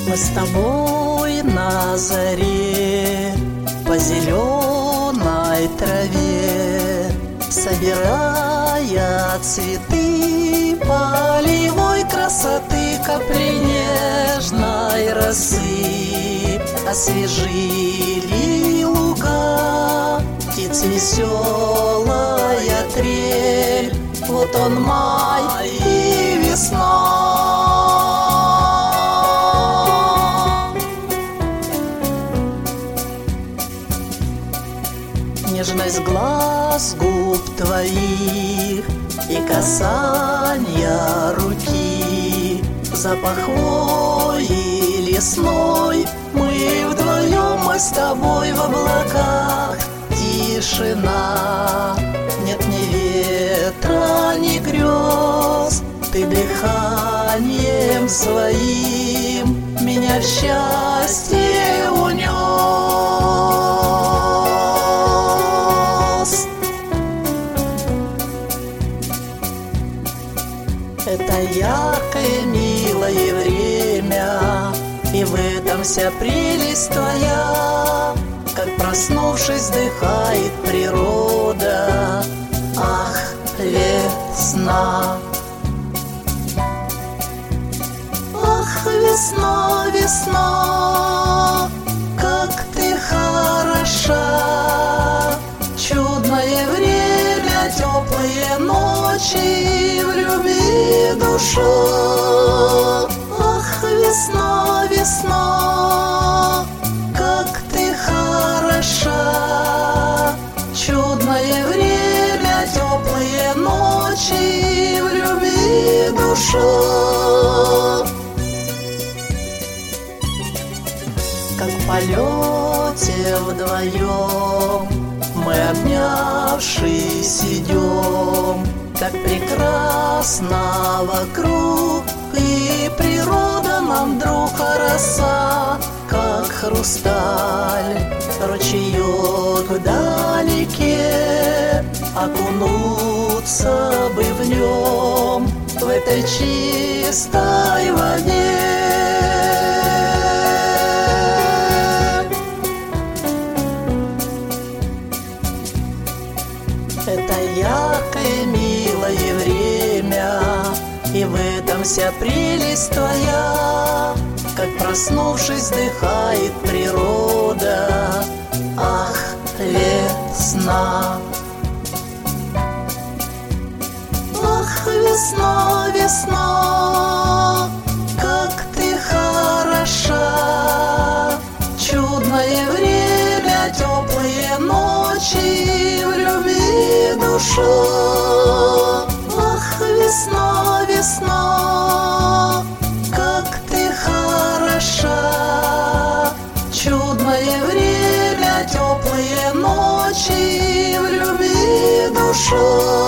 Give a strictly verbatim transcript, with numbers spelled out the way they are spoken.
Мы с тобой на заре по зеленой траве, собирая цветы полевой красоты, капли нежной росы освежили луга, птиц веселая трель. Вот он май и весна. Нежность глаз, губ твоих и касанья руки, запах хвои лесной. Мы вдвоем, мы с тобой в облаках. Тишина, нет ни ветра, ни грез. Ты дыханием своим меня в счастье унес. Это яркое, милое время, и в этом вся прелесть твоя. Как проснувшись, вздыхает природа. Ах, весна! Ах, весна, весна, как ты хороша! Чудное время, теплые ночи, в любви душа. Ах, весна, весна, как ты хороша! Чудное время, теплые ночи, в любви душа. Как в полете вдвоем мы, обнявшись, идем. Как прекрасно вокруг, и природа нам вдруг роса, как хрусталь, ручеек вдалеке. Окунуться бы в нем, в этой чистой воде. Это яркое, милое время, и в этом вся прелесть твоя. Как проснувшись, вздыхает природа. Ах, весна! Ах, весна, весна, как ты хороша! Чудное время, теплые ночи, в любви душа. Ах, весна, весна, как ты хороша! Чудное время, теплые ночи, в любви душа.